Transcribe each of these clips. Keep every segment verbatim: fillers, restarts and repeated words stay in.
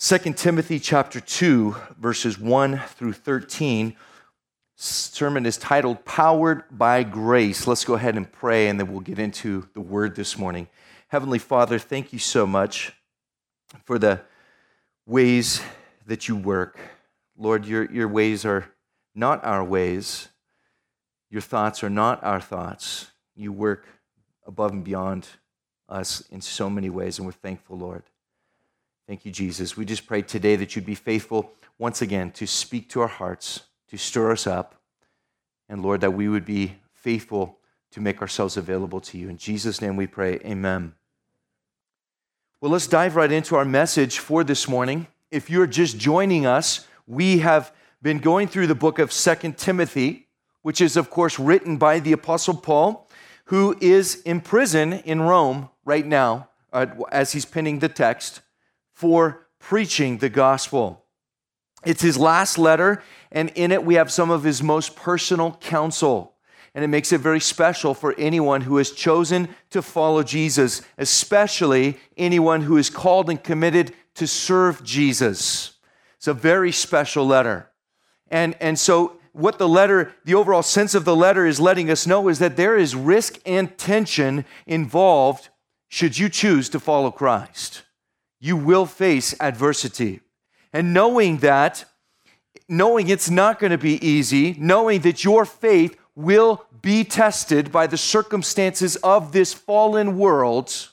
Second Timothy chapter two, verses one through thirteen. Sermon is titled, Powered by Grace. Let's go ahead and pray, and then we'll get into the word this morning. Heavenly Father, thank you so much for the ways that you work. Lord, your, your ways are not our ways. Your thoughts are not our thoughts. You work above and beyond us in so many ways, and we're thankful, Lord. Thank you, Jesus. We just pray today that you'd be faithful once again to speak to our hearts, to stir us up, and Lord, that we would be faithful to make ourselves available to you. In Jesus' name we pray, amen. Well, let's dive right into our message for this morning. If you're just joining us, we have been going through the book of Second Timothy, which is, of course, written by the Apostle Paul, who is in prison in Rome right now, uh, as he's penning the text, for preaching the gospel. It's his last letter, and in it we have some of his most personal counsel. And it makes it very special for anyone who has chosen to follow Jesus, especially anyone who is called and committed to serve Jesus. It's a very special letter. And, and so what the letter, the overall sense of the letter is letting us know is that there is risk and tension involved should you choose to follow Christ. You will face adversity. And knowing that, knowing it's not going to be easy, knowing that your faith will be tested by the circumstances of this fallen world,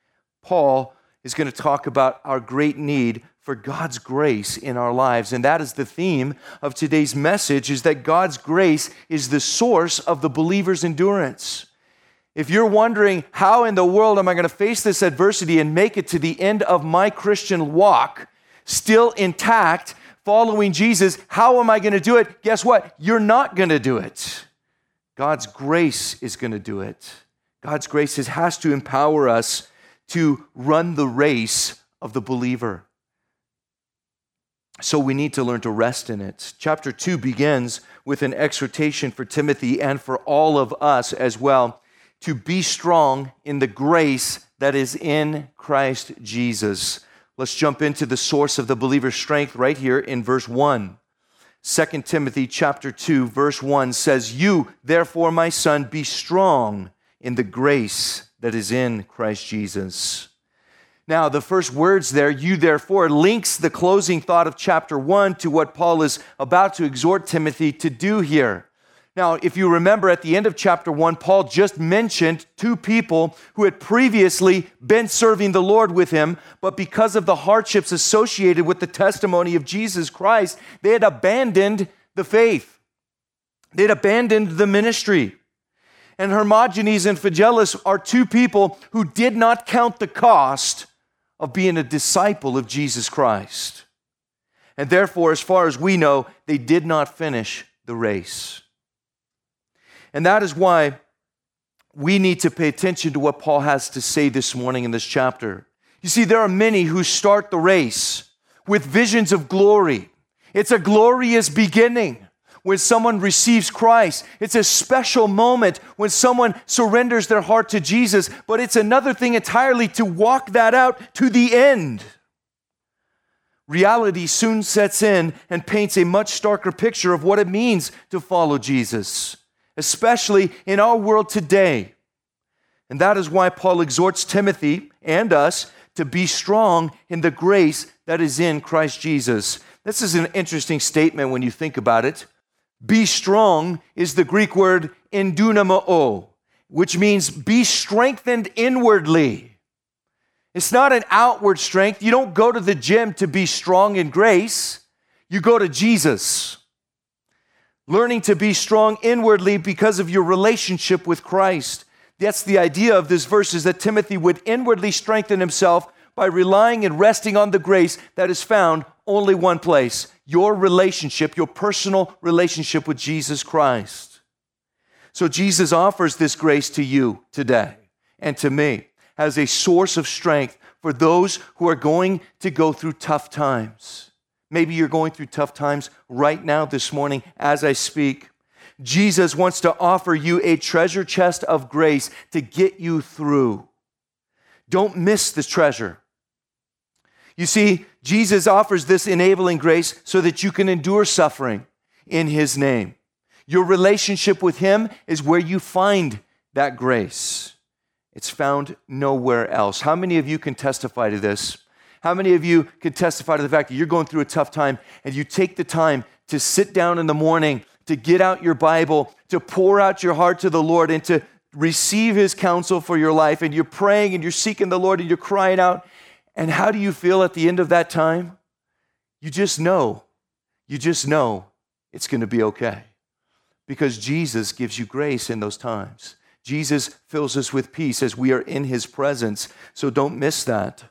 Paul is going to talk about our great need for God's grace in our lives. And that is the theme of today's message, is that God's grace is the source of the believer's endurance. If you're wondering, how in the world am I going to face this adversity and make it to the end of my Christian walk, still intact, following Jesus, how am I going to do it? Guess what? You're not going to do it. God's grace is going to do it. God's grace has to empower us to run the race of the believer. So we need to learn to rest in it. Chapter two begins with an exhortation for Timothy and for all of us as well to be strong in the grace that is in Christ Jesus. Let's jump into the source of the believer's strength right here in verse one. Second Timothy chapter two, verse one says, You, therefore, my son, be strong in the grace that is in Christ Jesus. Now, the first words there, you therefore, links the closing thought of chapter one to what Paul is about to exhort Timothy to do here. Now, if you remember at the end of chapter one, Paul just mentioned two people who had previously been serving the Lord with him, but because of the hardships associated with the testimony of Jesus Christ, they had abandoned the faith. They'd abandoned the ministry. And Hermogenes and Phygelus are two people who did not count the cost of being a disciple of Jesus Christ. And therefore, as far as we know, they did not finish the race. And that is why we need to pay attention to what Paul has to say this morning in this chapter. You see, there are many who start the race with visions of glory. It's a glorious beginning when someone receives Christ. It's a special moment when someone surrenders their heart to Jesus, but it's another thing entirely to walk that out to the end. Reality soon sets in and paints a much starker picture of what it means to follow Jesus, especially in our world today. And that is why Paul exhorts Timothy and us to be strong in the grace that is in Christ Jesus. This is an interesting statement when you think about it. Be strong is the Greek word endunamao, which means be strengthened inwardly. It's not an outward strength. You don't go to the gym to be strong in grace. You go to Jesus. Learning to be strong inwardly because of your relationship with Christ. That's the idea of this verse, is that Timothy would inwardly strengthen himself by relying and resting on the grace that is found only one place, your relationship, your personal relationship with Jesus Christ. So Jesus offers this grace to you today and to me as a source of strength for those who are going to go through tough times. Maybe you're going through tough times right now this morning as I speak. Jesus wants to offer you a treasure chest of grace to get you through. Don't miss this treasure. You see, Jesus offers this enabling grace so that you can endure suffering in his name. Your relationship with him is where you find that grace. It's found nowhere else. How many of you can testify to this? How many of you can testify to the fact that you're going through a tough time and you take the time to sit down in the morning, to get out your Bible, to pour out your heart to the Lord and to receive his counsel for your life, and you're praying and you're seeking the Lord and you're crying out? And how do you feel at the end of that time? You just know, you just know it's going to be okay, because Jesus gives you grace in those times. Jesus fills us with peace as we are in his presence, so don't miss that.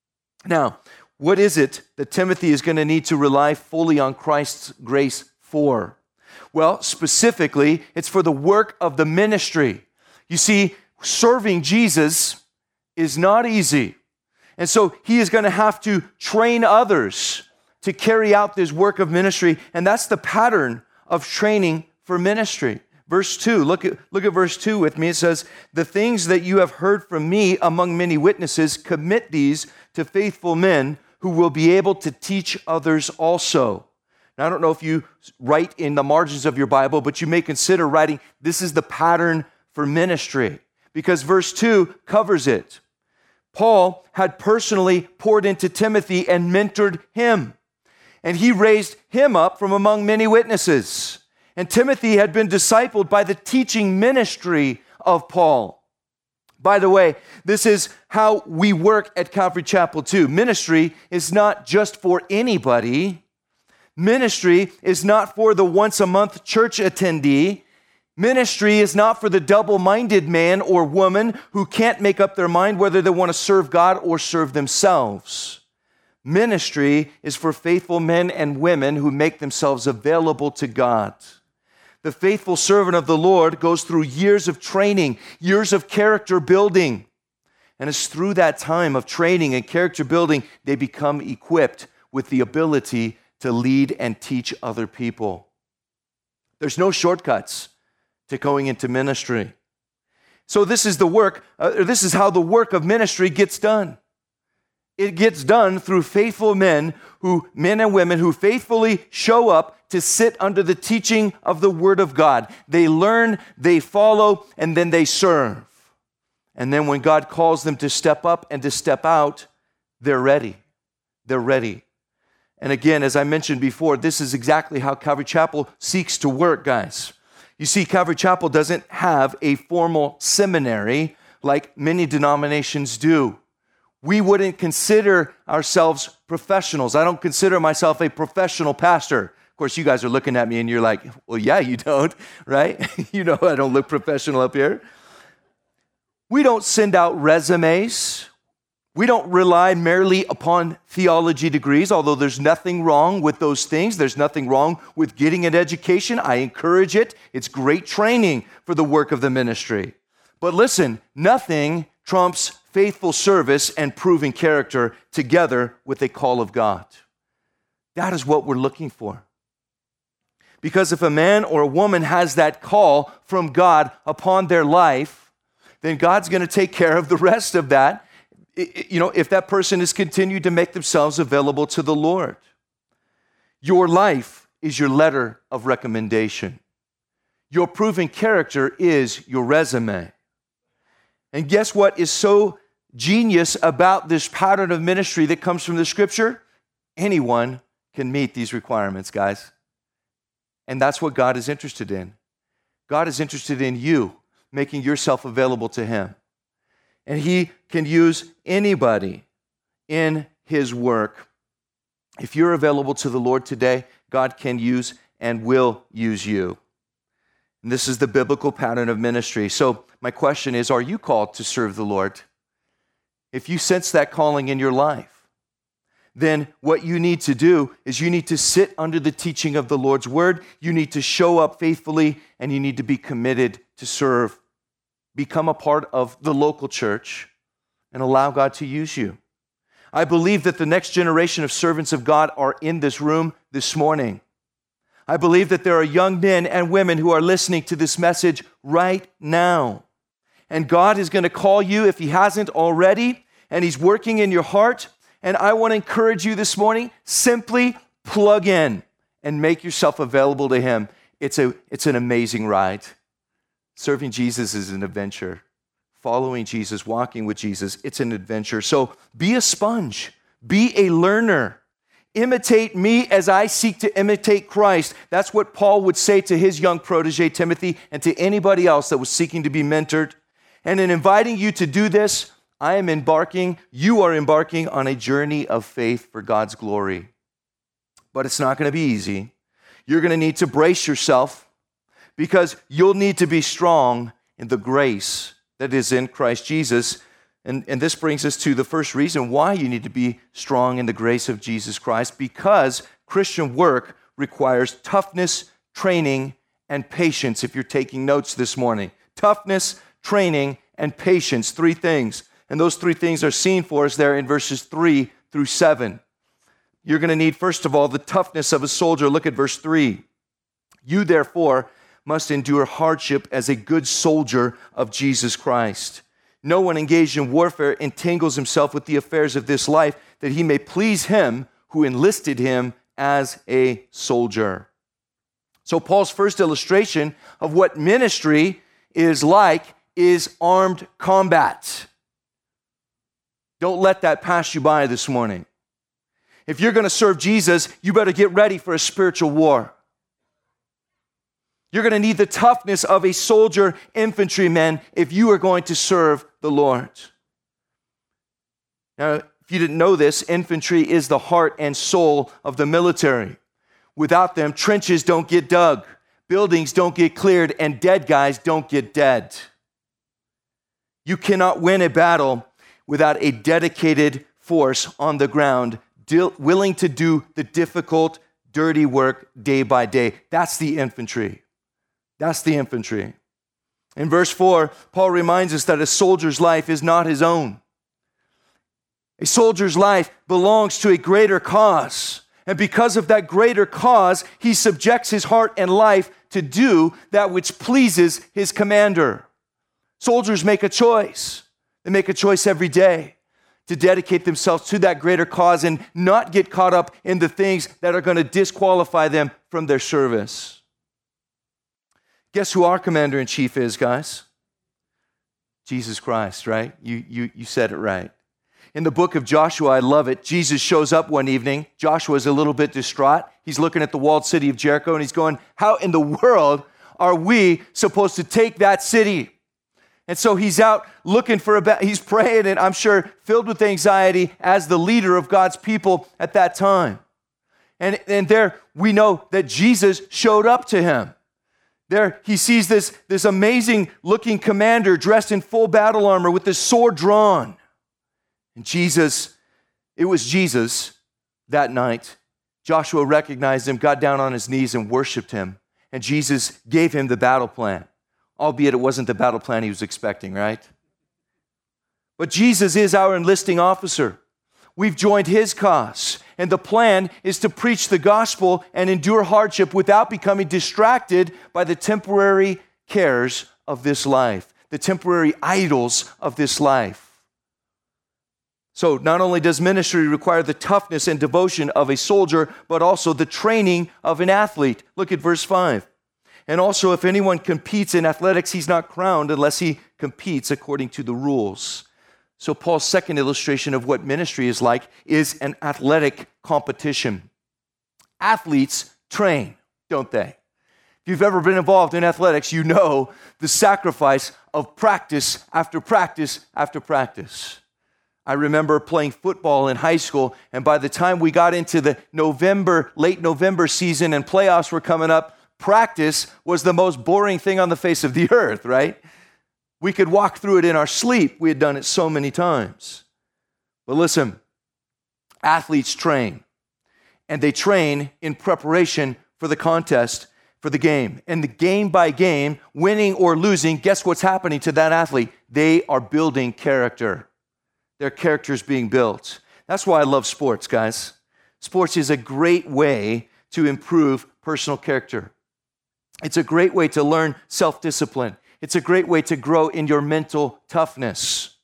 Now, what is it that Timothy is going to need to rely fully on Christ's grace for? Well, specifically, it's for the work of the ministry. You see, serving Jesus is not easy. And so he is going to have to train others to carry out this work of ministry. And that's the pattern of training for ministry. Verse two, look at, look at verse two with me. It says, "The things that you have heard from me among many witnesses, commit these to faithful men who will be able to teach others also." Now, I don't know if you write in the margins of your Bible, but you may consider writing, this is the pattern for ministry, because verse two covers it. Paul had personally poured into Timothy and mentored him, and he raised him up from among many witnesses. And Timothy had been discipled by the teaching ministry of Paul. By the way, this is how we work at Calvary Chapel too. Ministry is not just for anybody. Ministry is not for the once-a-month church attendee. Ministry is not for the double-minded man or woman who can't make up their mind whether they want to serve God or serve themselves. Ministry is for faithful men and women who make themselves available to God. The faithful servant of the Lord goes through years of training, years of character building. And it's through that time of training and character building, they become equipped with the ability to lead and teach other people. There's no shortcuts to going into ministry. So this is the work, uh, this is how the work of ministry gets done. It gets done through faithful men who, men and women who faithfully show up to sit under the teaching of the Word of God. They learn, they follow, and then they serve. And then when God calls them to step up and to step out, they're ready. They're ready. And again, as I mentioned before, this is exactly how Calvary Chapel seeks to work, guys. You see, Calvary Chapel doesn't have a formal seminary like many denominations do. We wouldn't consider ourselves professionals. I don't consider myself a professional pastor. Of course, you guys are looking at me and you're like, well, yeah, you don't, right? You know I don't look professional up here. We don't send out resumes. We don't rely merely upon theology degrees, although there's nothing wrong with those things. There's nothing wrong with getting an education. I encourage it. It's great training for the work of the ministry. But listen, nothing trumps faithful service and proven character together with a call of God. That is what we're looking for. Because if a man or a woman has that call from God upon their life, then God's going to take care of the rest of that. You know, if that person has continued to make themselves available to the Lord. Your life is your letter of recommendation. Your proven character is your resume. And guess what is so genius about this pattern of ministry that comes from the Scripture? Anyone can meet these requirements, guys. And that's what God is interested in. God is interested in you making yourself available to Him. And He can use anybody in His work. If you're available to the Lord today, God can use and will use you. And this is the biblical pattern of ministry. So my question is, are you called to serve the Lord? If you sense that calling in your life, then what you need to do is you need to sit under the teaching of the Lord's word. You need to show up faithfully, and you need to be committed to serve. Become a part of the local church and allow God to use you. I believe that the next generation of servants of God are in this room this morning. I believe that there are young men and women who are listening to this message right now. And God is going to call you, if He hasn't already, and He's working in your heart, And I want to encourage you this morning, simply plug in and make yourself available to him. It's a, it's an amazing ride. Serving Jesus is an adventure. Following Jesus, walking with Jesus, it's an adventure. So be a sponge. Be a learner. Imitate me as I seek to imitate Christ. That's what Paul would say to his young protege, Timothy, and to anybody else that was seeking to be mentored. And in inviting you to do this, I am embarking, you are embarking on a journey of faith for God's glory. But it's not going to be easy. You're going to need to brace yourself because you'll need to be strong in the grace that is in Christ Jesus. And, and this brings us to the first reason why you need to be strong in the grace of Jesus Christ, because Christian work requires toughness, training, and patience. If you're taking notes this morning, toughness, training, and patience, three things. And those three things are seen for us there in verses three through seven. You're going to need, first of all, the toughness of a soldier. Look at verse three. You, therefore, must endure hardship as a good soldier of Jesus Christ. No one engaged in warfare entangles himself with the affairs of this life, that he may please him who enlisted him as a soldier. So Paul's first illustration of what ministry is like is armed combat. Don't let that pass you by this morning. If you're going to serve Jesus, you better get ready for a spiritual war. You're going to need the toughness of a soldier infantryman if you are going to serve the Lord. Now, if you didn't know this, infantry is the heart and soul of the military. Without them, trenches don't get dug, buildings don't get cleared, and dead guys don't get dead. You cannot win a battle without a dedicated force on the ground, deal, willing to do the difficult, dirty work day by day. That's the infantry. That's the infantry. In verse four, Paul reminds us that a soldier's life is not his own. A soldier's life belongs to a greater cause. And because of that greater cause, he subjects his heart and life to do that which pleases his commander. Soldiers make a choice. They make a choice every day to dedicate themselves to that greater cause and not get caught up in the things that are going to disqualify them from their service. Guess who our commander-in-chief is, guys? Jesus Christ, right? You, you, you said it right. In the book of Joshua, I love it. Jesus shows up one evening. Joshua's a little bit distraught. He's looking at the walled city of Jericho, and he's going, how in the world are we supposed to take that city? And so he's out looking for a battle. He's praying, and I'm sure filled with anxiety as the leader of God's people at that time. And, and there we know that Jesus showed up to him. There he sees this, this amazing looking commander dressed in full battle armor with his sword drawn. And Jesus, it was Jesus that night. Joshua recognized him, got down on his knees and worshiped him. And Jesus gave him the battle plan, albeit it wasn't the battle plan he was expecting, right? But Jesus is our enlisting officer. We've joined his cause. And the plan is to preach the gospel and endure hardship without becoming distracted by the temporary cares of this life, the temporary idols of this life. So not only does ministry require the toughness and devotion of a soldier, but also the training of an athlete. Look at verse five. And also, if anyone competes in athletics, he's not crowned unless he competes according to the rules. So Paul's second illustration of what ministry is like is an athletic competition. Athletes train, don't they? If you've ever been involved in athletics, you know the sacrifice of practice after practice after practice. I remember playing football in high school, and by the time we got into the November, late November season and playoffs were coming up, practice was the most boring thing on the face of the earth, right? We could walk through it in our sleep. We had done it so many times. But listen, athletes train, and they train in preparation for the contest, for the game. And the game by game, winning or losing, guess what's happening to that athlete? They are building character. Their character is being built. That's why I love sports, guys. Sports is a great way to improve personal character. It's a great way to learn self-discipline. It's a great way to grow in your mental toughness.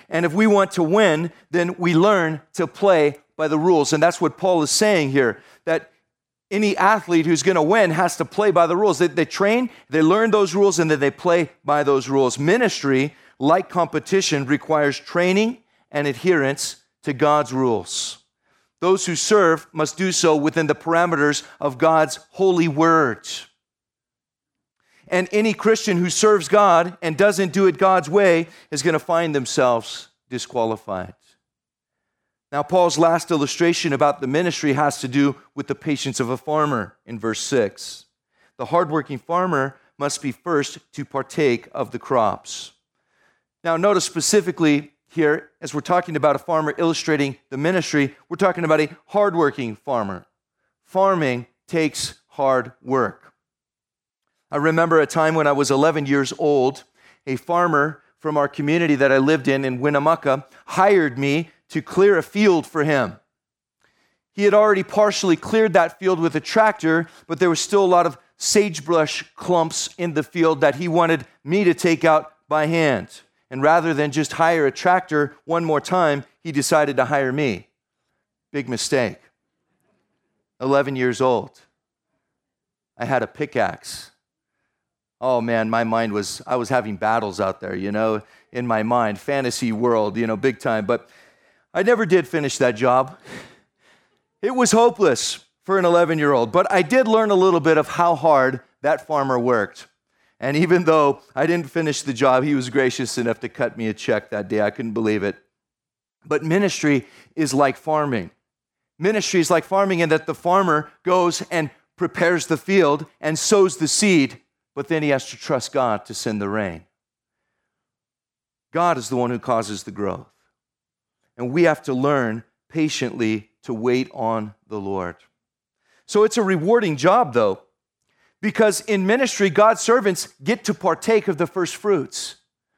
And if we want to win, then we learn to play by the rules. And that's what Paul is saying here, that any athlete who's going to win has to play by the rules. They, they train, they learn those rules, and then they play by those rules. Ministry, like competition, requires training and adherence to God's rules. Those who serve must do so within the parameters of God's holy word. And any Christian who serves God and doesn't do it God's way is going to find themselves disqualified. Now, Paul's last illustration about the ministry has to do with the patience of a farmer in verse six. The hardworking farmer must be first to partake of the crops. Now, notice specifically here, as we're talking about a farmer illustrating the ministry, we're talking about a hardworking farmer. Farming takes hard work. I remember a time when I was eleven years old, a farmer from our community that I lived in in Winnemucca hired me to clear a field for him. He had already partially cleared that field with a tractor, but there was still a lot of sagebrush clumps in the field that he wanted me to take out by hand. And rather than just hire a tractor one more time, he decided to hire me. Big mistake. eleven years old. I had a pickaxe. Oh man, my mind was, I was having battles out there, you know, in my mind, fantasy world, you know, big time. But I never did finish that job. It was hopeless for an eleven-year-old, but I did learn a little bit of how hard that farmer worked. And even though I didn't finish the job, he was gracious enough to cut me a check that day. I couldn't believe it. But ministry is like farming. Ministry is like farming in that the farmer goes and prepares the field and sows the seed, but then he has to trust God to send the rain. God is the one who causes the growth. And we have to learn patiently to wait on the Lord. So it's a rewarding job, though, because in ministry, God's servants get to partake of the first fruits.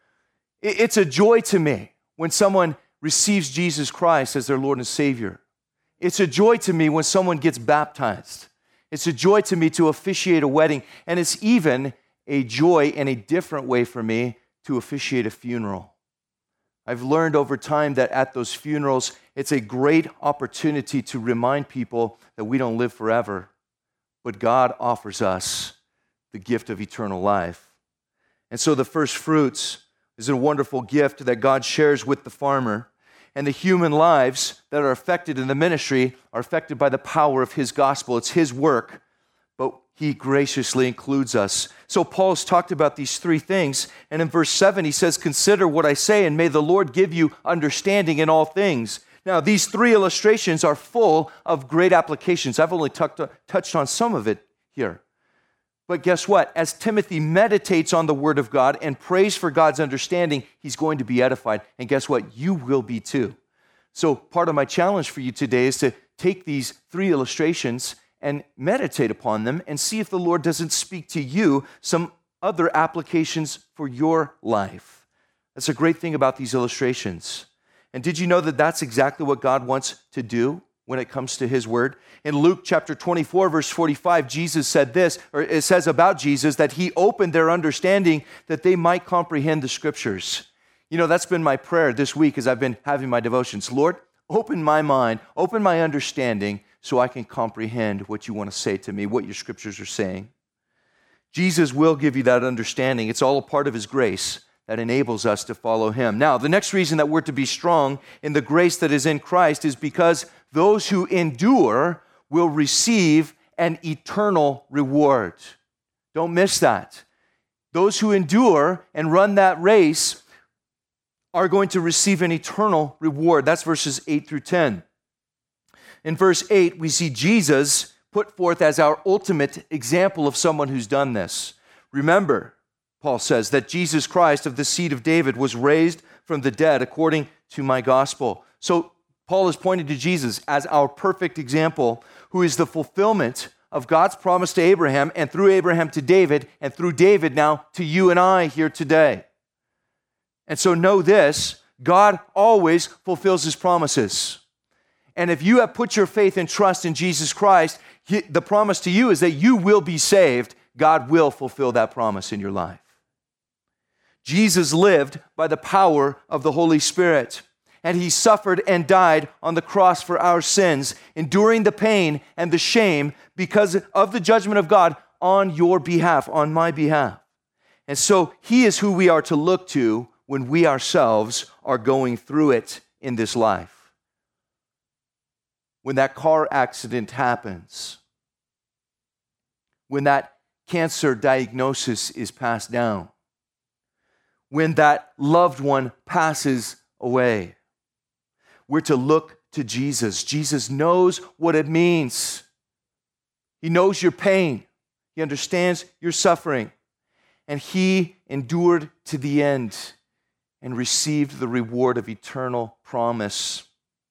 It's a joy to me when someone receives Jesus Christ as their Lord and Savior. It's a joy to me when someone gets baptized. It's a joy to me to officiate a wedding, and it's even a joy in a different way for me to officiate a funeral. I've learned over time that at those funerals, it's a great opportunity to remind people that we don't live forever, but God offers us the gift of eternal life. And so the first fruits is a wonderful gift that God shares with the farmer. And the human lives that are affected in the ministry are affected by the power of his gospel. It's his work, but he graciously includes us. So Paul's talked about these three things. And in verse seven, he says, "Consider what I say, and may the Lord give you understanding in all things." Now, these three illustrations are full of great applications. I've only tucked, touched on some of it here. But guess what? As Timothy meditates on the Word of God and prays for God's understanding, he's going to be edified. And guess what? You will be too. So part of my challenge for you today is to take these three illustrations and meditate upon them and see if the Lord doesn't speak to you some other applications for your life. That's a great thing about these illustrations. And did you know that that's exactly what God wants to do when it comes to his word? In Luke chapter twenty-four, verse forty-five, Jesus said this, or it says about Jesus that he opened their understanding that they might comprehend the scriptures. You know, that's been my prayer this week as I've been having my devotions. Lord, open my mind, open my understanding so I can comprehend what you want to say to me, what your scriptures are saying. Jesus will give you that understanding. It's all a part of his grace that enables us to follow him. Now, the next reason that we're to be strong in the grace that is in Christ is because those who endure will receive an eternal reward. Don't miss that. Those who endure and run that race are going to receive an eternal reward. That's verses eight through ten. In verse eight, we see Jesus put forth as our ultimate example of someone who's done this. Remember, Paul says, that Jesus Christ of the seed of David was raised from the dead according to my gospel. So Paul is pointing to Jesus as our perfect example, who is the fulfillment of God's promise to Abraham, and through Abraham to David, and through David now to you and I here today. And so know this, God always fulfills his promises. And if you have put your faith and trust in Jesus Christ, the promise to you is that you will be saved. God will fulfill that promise in your life. Jesus lived by the power of the Holy Spirit, and he suffered and died on the cross for our sins, enduring the pain and the shame because of the judgment of God on your behalf, on my behalf. And so he is who we are to look to when we ourselves are going through it in this life. When that car accident happens, when that cancer diagnosis is passed down, when that loved one passes away, we're to look to Jesus. Jesus knows what it means. He knows your pain. He understands your suffering. And he endured to the end and received the reward of eternal promise,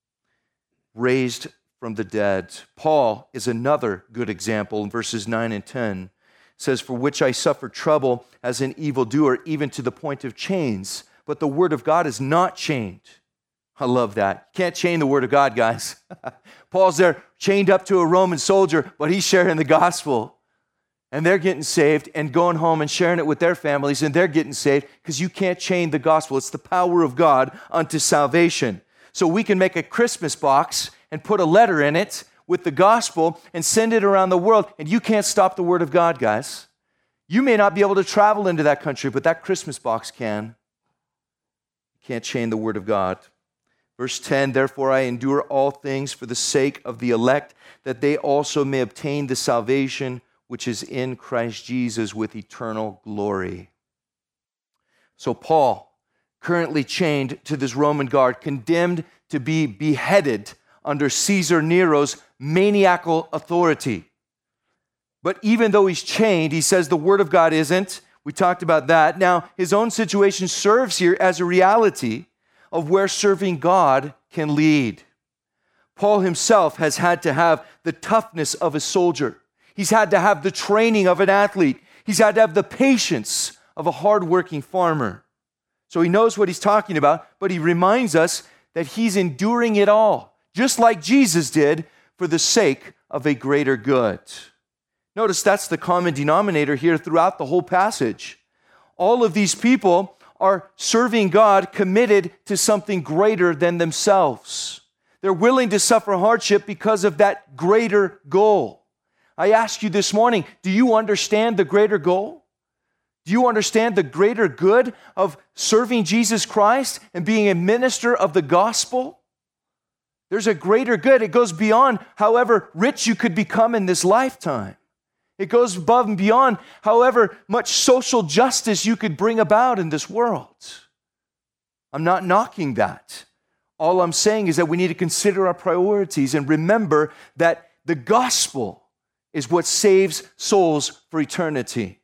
raised from the dead. Paul is another good example in verses nine and ten. It says, "For which I suffer trouble as an evildoer, even to the point of chains. But the word of God is not chained." I love that. You can't chain the word of God, guys. Paul's there chained up to a Roman soldier, but he's sharing the gospel. And they're getting saved and going home and sharing it with their families, and they're getting saved because you can't chain the gospel. It's the power of God unto salvation. So we can make a Christmas box and put a letter in it with the gospel and send it around the world, and you can't stop the word of God, guys. You may not be able to travel into that country, but that Christmas box can. You can't chain the word of God. Verse ten, "Therefore I endure all things for the sake of the elect, that they also may obtain the salvation which is in Christ Jesus with eternal glory." So Paul, currently chained to this Roman guard, condemned to be beheaded under Caesar Nero's maniacal authority. But even though he's chained, he says the word of God isn't. We talked about that. Now, his own situation serves here as a reality of where serving God can lead. Paul himself has had to have the toughness of a soldier. He's had to have the training of an athlete. He's had to have the patience of a hardworking farmer. So he knows what he's talking about, but he reminds us that he's enduring it all, just like Jesus did, for the sake of a greater good. Notice that's the common denominator here throughout the whole passage. All of these people are serving God, committed to something greater than themselves. They're willing to suffer hardship because of that greater goal. I ask you this morning, do you understand the greater goal? Do you understand the greater good of serving Jesus Christ and being a minister of the gospel? There's a greater good. It goes beyond however rich you could become in this lifetime. It goes above and beyond however much social justice you could bring about in this world. I'm not knocking that. All I'm saying is that we need to consider our priorities and remember that the gospel is what saves souls for eternity.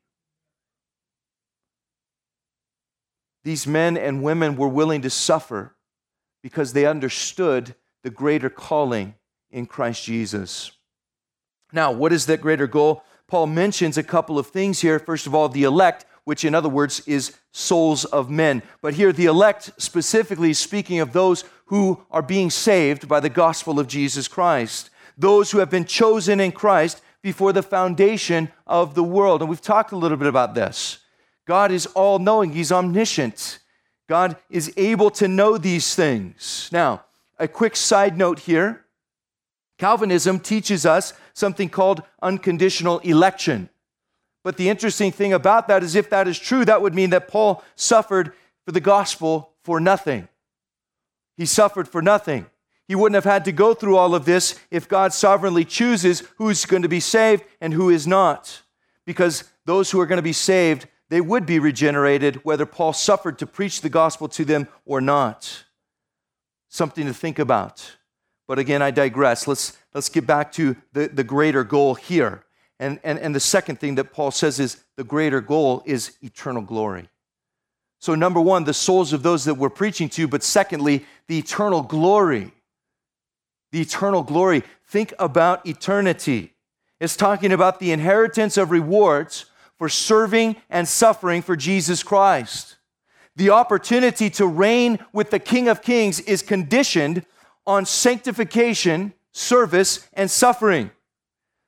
These men and women were willing to suffer because they understood the greater calling in Christ Jesus. Now, what is that greater goal? Paul mentions a couple of things here. First of all, the elect, which in other words is souls of men. But here the elect specifically is speaking of those who are being saved by the gospel of Jesus Christ. Those who have been chosen in Christ before the foundation of the world. And we've talked a little bit about this. God is all-knowing. He's omniscient. God is able to know these things. Now, a quick side note here. Calvinism teaches us something called unconditional election. But the interesting thing about that is if that is true, that would mean that Paul suffered for the gospel for nothing. He suffered for nothing. He wouldn't have had to go through all of this if God sovereignly chooses who's going to be saved and who is not. Because those who are going to be saved, they would be regenerated whether Paul suffered to preach the gospel to them or not. Something to think about. But again, I digress. Let's, let's get back to the, the greater goal here. And, and, and the second thing that Paul says is the greater goal is eternal glory. So number one, the souls of those that we're preaching to, but secondly, the eternal glory. The eternal glory. Think about eternity. It's talking about the inheritance of rewards for serving and suffering for Jesus Christ. The opportunity to reign with the King of Kings is conditioned on sanctification, service, and suffering.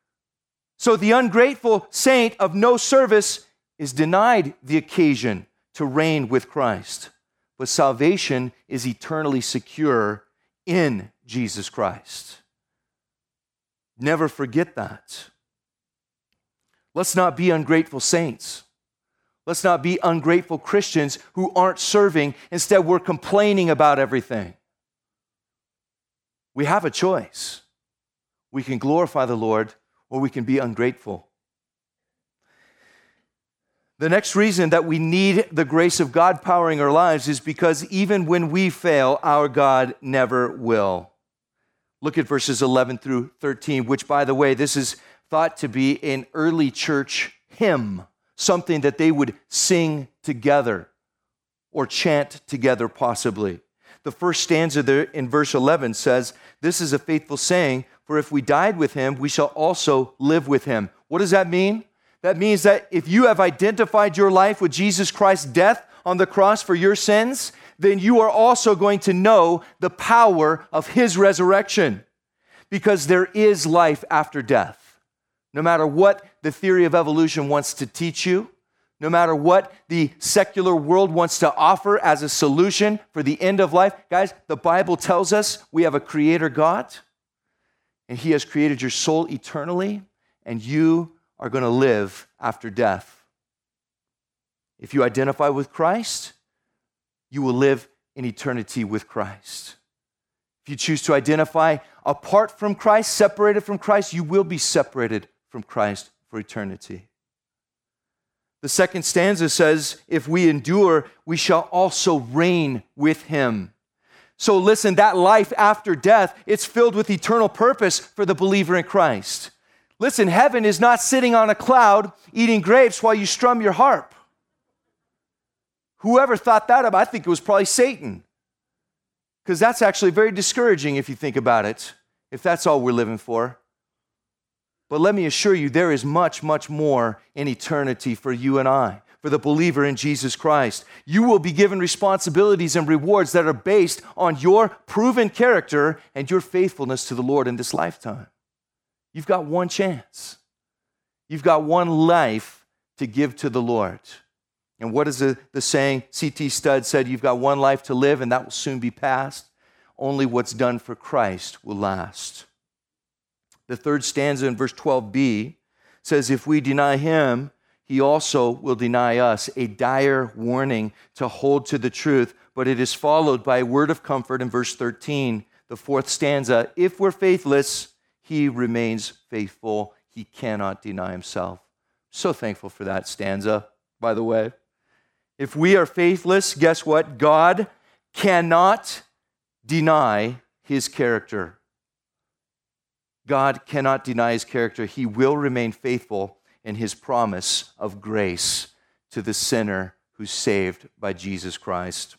So the ungrateful saint of no service is denied the occasion to reign with Christ. But salvation is eternally secure in Jesus Christ. Never forget that. Let's not be ungrateful saints. Let's not be ungrateful Christians who aren't serving. Instead, we're complaining about everything. We have a choice. We can glorify the Lord, or we can be ungrateful. The next reason that we need the grace of God powering our lives is because even when we fail, our God never will. Look at verses eleven through thirteen, which, by the way, this is thought to be an early church hymn, something that they would sing together or chant together possibly. The first stanza there in verse eleven says, "This is a faithful saying, for if we died with him, we shall also live with him." What does that mean? That means that if you have identified your life with Jesus Christ's death on the cross for your sins, then you are also going to know the power of his resurrection, because there is life after death. No matter what the theory of evolution wants to teach you, no matter what the secular world wants to offer as a solution for the end of life, guys, the Bible tells us we have a creator God, and he has created your soul eternally, and you are going to live after death. If you identify with Christ, you will live in eternity with Christ. If you choose to identify apart from Christ, separated from Christ, you will be separated from Christ for eternity. The second stanza says, if we endure, we shall also reign with him. So listen, that life after death, it's filled with eternal purpose for the believer in Christ. Listen, heaven is not sitting on a cloud eating grapes while you strum your harp. Whoever thought that up, I think it was probably Satan. Because that's actually very discouraging if you think about it, if that's all we're living for. But let me assure you, there is much, much more in eternity for you and I, for the believer in Jesus Christ. You will be given responsibilities and rewards that are based on your proven character and your faithfulness to the Lord in this lifetime. You've got one chance. You've got one life to give to the Lord. And what is the, the saying? C T Studd said, you've got one life to live and that will soon be past. Only what's done for Christ will last. The third stanza in verse twelve b says, if we deny him, he also will deny us. A dire warning to hold to the truth, but it is followed by a word of comfort in verse thirteen. The fourth stanza, if we're faithless, he remains faithful. He cannot deny himself. So thankful for that stanza, by the way. If we are faithless, guess what? God cannot deny his character. God cannot deny his character. He will remain faithful in his promise of grace to the sinner who's saved by Jesus Christ.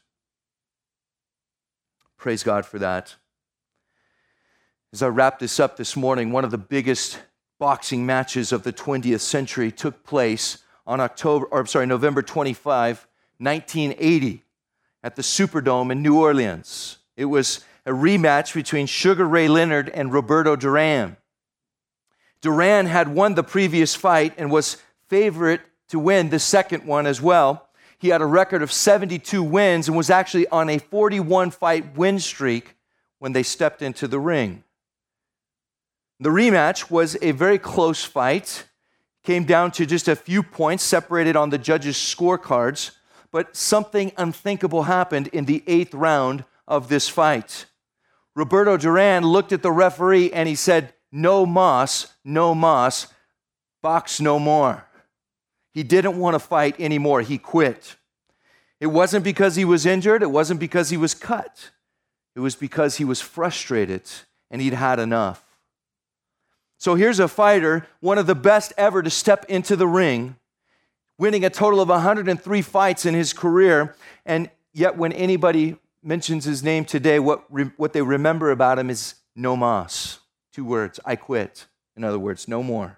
Praise God for that. As I wrap this up this morning, one of the biggest boxing matches of the twentieth century took place on October, or I'm sorry, November twenty-fifth, nineteen eighty, at the Superdome in New Orleans. It was a rematch between Sugar Ray Leonard and Roberto Duran. Duran had won the previous fight and was favorite to win the second one as well. He had a record of seventy-two wins and was actually on a forty-one fight win streak when they stepped into the ring. The rematch was a very close fight. Came down to just a few points separated on the judges' scorecards, but something unthinkable happened in the eighth round of this fight. Roberto Duran looked at the referee and he said, no mas, no mas, box no more. He didn't want to fight anymore. He quit. It wasn't because he was injured. It wasn't because he was cut. It was because he was frustrated and he'd had enough. So here's a fighter, one of the best ever to step into the ring, winning a total of one hundred three fights in his career, and yet when anybody mentions his name today, what, re- what they remember about him is no mas. Two words, I quit. In other words, no more.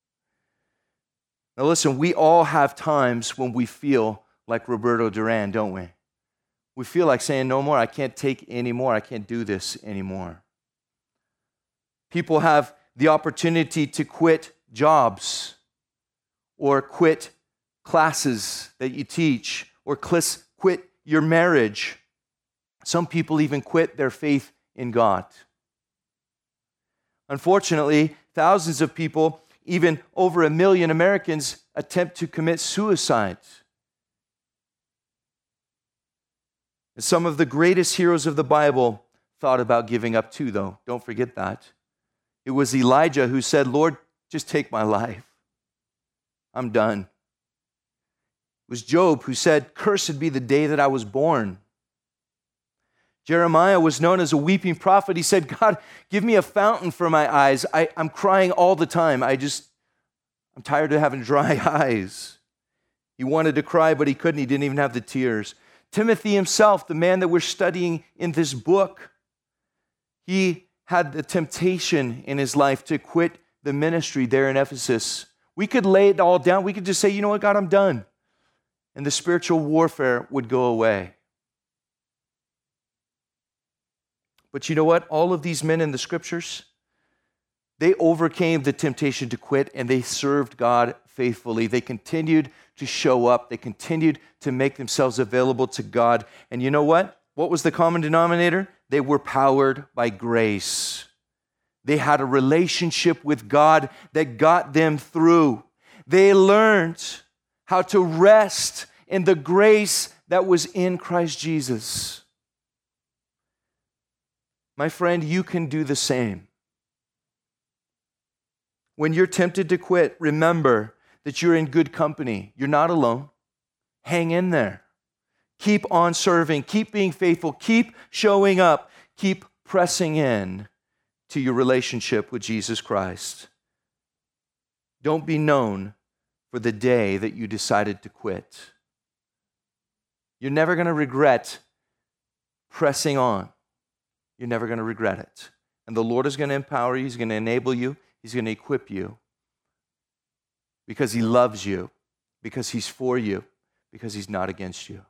Now listen, we all have times when we feel like Roberto Duran, don't we? We feel like saying no more, I can't take any more, I can't do this anymore. People have the opportunity to quit jobs or quit classes that you teach or quit your marriage. Some people even quit their faith in God. Unfortunately, thousands of people, even over a million Americans, attempt to commit suicide. And some of the greatest heroes of the Bible thought about giving up too, though. Don't forget that. It was Elijah who said, Lord, just take my life. I'm done. It was Job who said, cursed be the day that I was born. Jeremiah was known as a weeping prophet. He said, God, give me a fountain for my eyes. I, I'm crying all the time. I just, I'm tired of having dry eyes. He wanted to cry, but he couldn't. He didn't even have the tears. Timothy himself, the man that we're studying in this book, he had the temptation in his life to quit the ministry there in Ephesus. We could lay it all down. We could just say, you know what, God, I'm done. And the spiritual warfare would go away. But you know what? All of these men in the scriptures, they overcame the temptation to quit and they served God faithfully. They continued to show up. They continued to make themselves available to God. And you know what? What was the common denominator? They were powered by grace. They had a relationship with God that got them through. They learned how to rest in the grace that was in Christ Jesus. My friend, you can do the same. When you're tempted to quit, remember that you're in good company. You're not alone. Hang in there. Keep on serving. Keep being faithful. Keep showing up. Keep pressing in to your relationship with Jesus Christ. Don't be known for the day that you decided to quit. You're never going to regret pressing on. You're never going to regret it. And the Lord is going to empower you. He's going to enable you. He's going to equip you because He loves you, because He's for you, because He's not against you.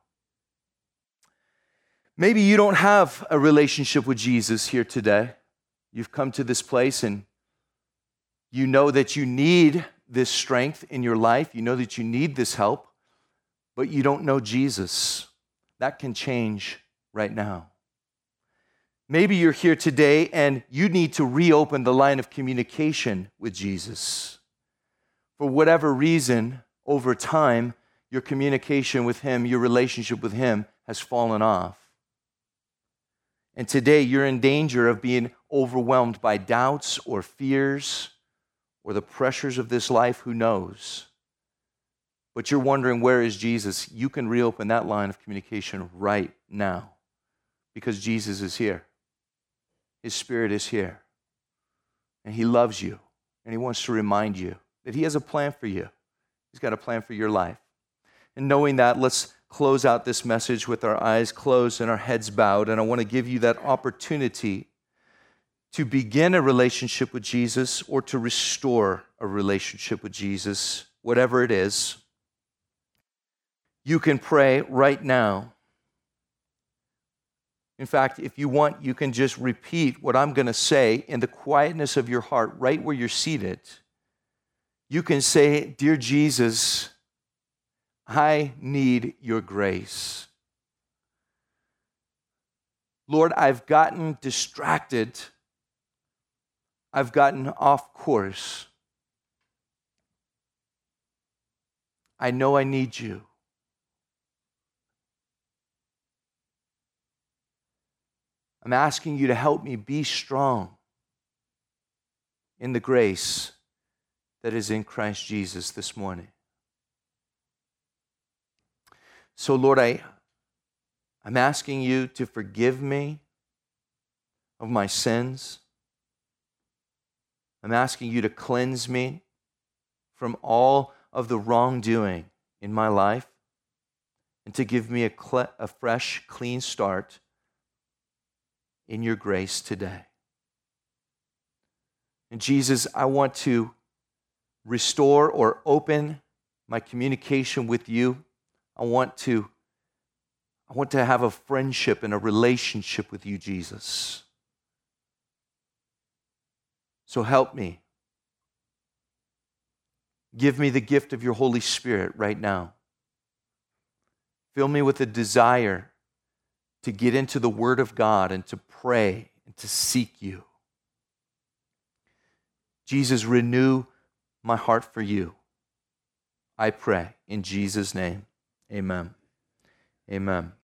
Maybe you don't have a relationship with Jesus here today. You've come to this place and you know that you need this strength in your life. You know that you need this help, but you don't know Jesus. That can change right now. Maybe you're here today and you need to reopen the line of communication with Jesus. For whatever reason, over time, your communication with Him, your relationship with Him has fallen off. And today you're in danger of being overwhelmed by doubts or fears or the pressures of this life, who knows? But you're wondering, where is Jesus? You can reopen that line of communication right now because Jesus is here. His Spirit is here. And He loves you. And He wants to remind you that He has a plan for you. He's got a plan for your life. And knowing that, let's close out this message with our eyes closed and our heads bowed. And I want to give you that opportunity to begin a relationship with Jesus or to restore a relationship with Jesus, whatever it is. You can pray right now. In fact, if you want, you can just repeat what I'm going to say in the quietness of your heart, right where you're seated. You can say, Dear Jesus, I need your grace. Lord, I've gotten distracted. I've gotten off course. I know I need you. I'm asking you to help me be strong in the grace that is in Christ Jesus this morning. So, Lord, I, I'm asking you to forgive me of my sins. I'm asking you to cleanse me from all of the wrongdoing in my life and to give me a, cle- a fresh, clean start in your grace today. And Jesus, I want to restore or open my communication with you. I want to, I want to have a friendship and a relationship with you, Jesus. So help me. Give me the gift of your Holy Spirit right now. Fill me with a desire to get into the Word of God and to pray and to seek you. Jesus, renew my heart for you. I pray in Jesus' name. Amen. Amen.